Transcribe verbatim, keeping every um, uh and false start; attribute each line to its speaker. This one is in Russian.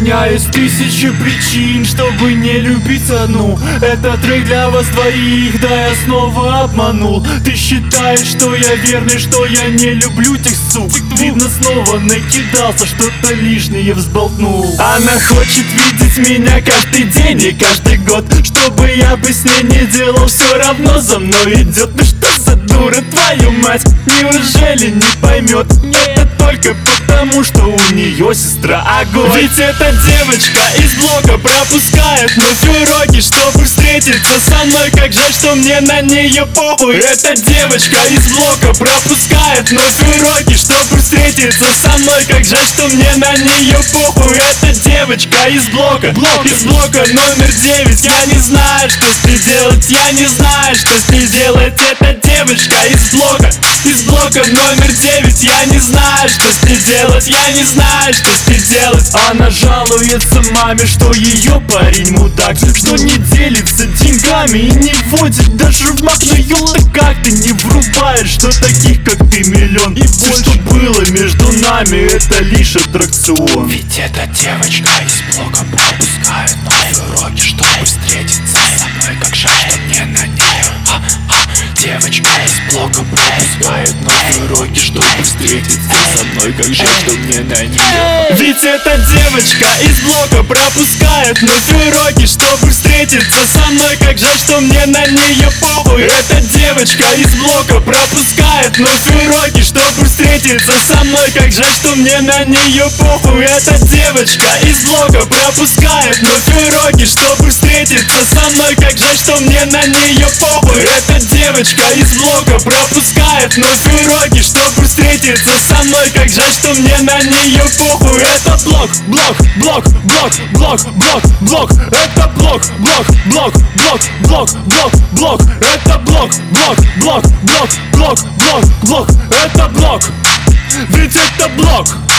Speaker 1: меня есть тысячи причин, чтобы не любить одну. Это трек для вас двоих, да я снова обманул. Ты считаешь, что я верный, что я не люблю тех сук. Видно, снова накидался, что-то лишнее взболтнул. Она хочет видеть меня каждый день и каждый год. Чтобы я бы с ней не делал, все равно за мной идет. Ну что за дура, твою мать, неужели не поймет? Это только потому, что у нее сестра огонь. Ведь эта девочка из блока пропускает вновь уроки, чтобы встретиться со мной. Как жаль, что мне на нее похуй. Эта девочка из блока пропускает вновь уроки, чтобы встретиться со мной. Как жаль, что мне на нее похуй. Эта девочка из блока, блок из блока номер девять. Я не знаю, что с ней делать, я не знаю, что с ней делать. Эта девочка из блока, из блока номер девять. Я не знаю, что с ней делать, я не знаю, что с ней делать. Она жалуется маме, что ее парень мудак, что не делится деньгами и не водит даже в мак. Но ёлка, как ты не врубаешь, что таких как ты миллион. И все, что было между нами, это лишь аттракцион.
Speaker 2: Ведь эта девочка из блока пропускает новые уроки, чтобы встретиться со мной. Как жаль, что мне на нее а, а. Девочка из блока пропускает новые уроки, чтобы встретиться со мной. Как жаль, что мне на нее.
Speaker 1: Ведь эта девочка из блока пропускает вновь уроки, чтобы встретиться со мной. Как жаль, что мне на нее похуй. Эта девочка из блока пропускает вновь уроки, чтобы встретиться со мной. Как жаль, что мне на нее похуй. Эта девочка из блока пропускает вновь уроки, чтобы встретиться со мной. Как жаль, что мне на нее похуй. Эта девочка из блока пропускает вновь уроки, чтобы встретиться со мной. Как жаль, что мне на нее похуй. Это блок, блок, блок, блок, блок, блок, блок. Это блок, блок, блок, блок, блок, блок, блок. Это блок, блок, блок, блок, блок, блок, блок. Это блок. Ведь это блок.